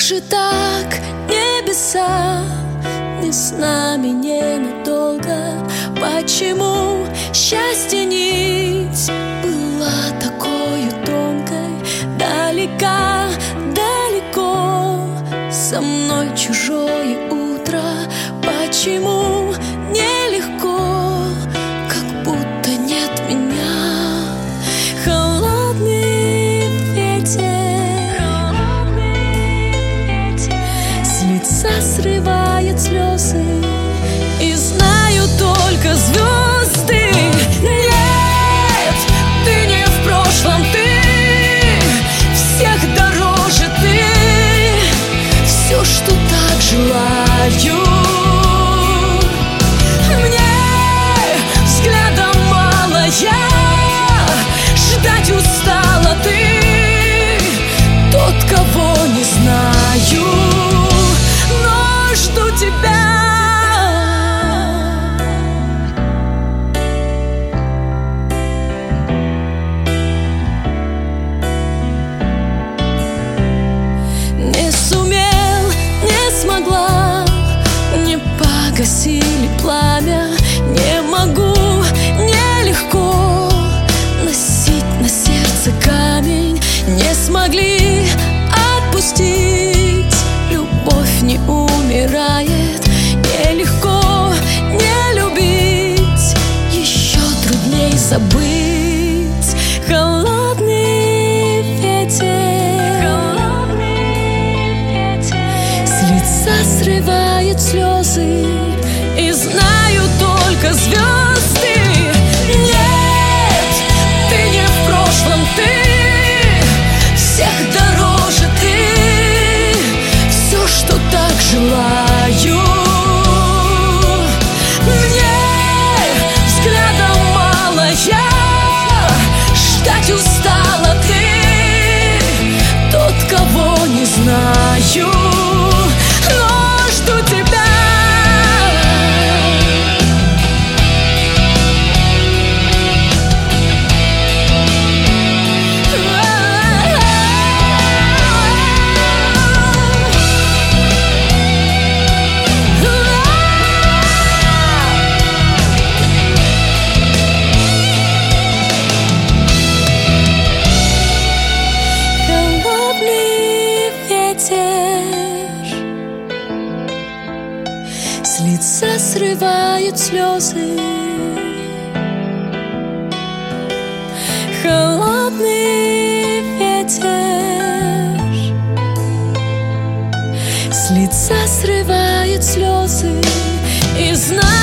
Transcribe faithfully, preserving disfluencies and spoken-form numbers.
же так небеса не с нами ненадолго? Почему счастье нить была такой тонкой? Далека, далеко со мной чужое утро. Почему нелегко, как будто нет меня? Холодный ветер, холодный ветер с лица срывает слезы, и знаю только звезды. Нет, ты не в прошлом, ты всех дороже, ты все, что так желаю. Ждать устала, ты тот, кого не знаю, но жду тебя. Не сумел, не смогла, не погасили пламя. Не могу, нелегко носить на сердце камень. Не смогли отпустить, любовь не умирает. Нелегко не любить, еще трудней забыть. Холодный ветер, холодный ветер с лица срывает слезы, и знаю только звезды. Нет, ты не в прошлом, ты всех дороже, ты все, что так желаю. Мне взглядом мало, я ждать устала, ты тот, кого не знаю, но жду тебя. С лица срывает слезы, холодный ветер с лица срывает слезы, и знаю.